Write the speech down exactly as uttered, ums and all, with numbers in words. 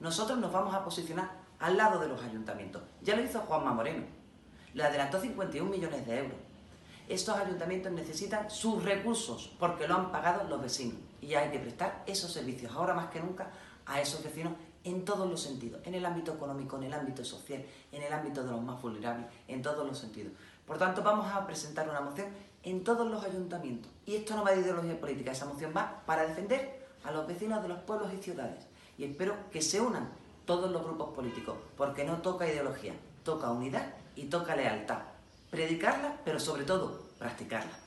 Nosotros nos vamos a posicionar al lado de los ayuntamientos. Ya lo hizo Juanma Moreno. Le adelantó cincuenta y un millones de euros. Estos ayuntamientos necesitan sus recursos porque lo han pagado los vecinos. Y hay que prestar esos servicios ahora más que nunca a esos vecinos en todos los sentidos. En el ámbito económico, en el ámbito social, en el ámbito de los más vulnerables, en todos los sentidos. Por tanto, vamos a presentar una moción en todos los ayuntamientos. Y esto no va de ideología política. Esa moción va para defender a los vecinos de los pueblos y ciudades. Y espero que se unan todos los grupos políticos, porque no toca ideología, toca unidad y toca lealtad. Predicarla, pero sobre todo, practicarla.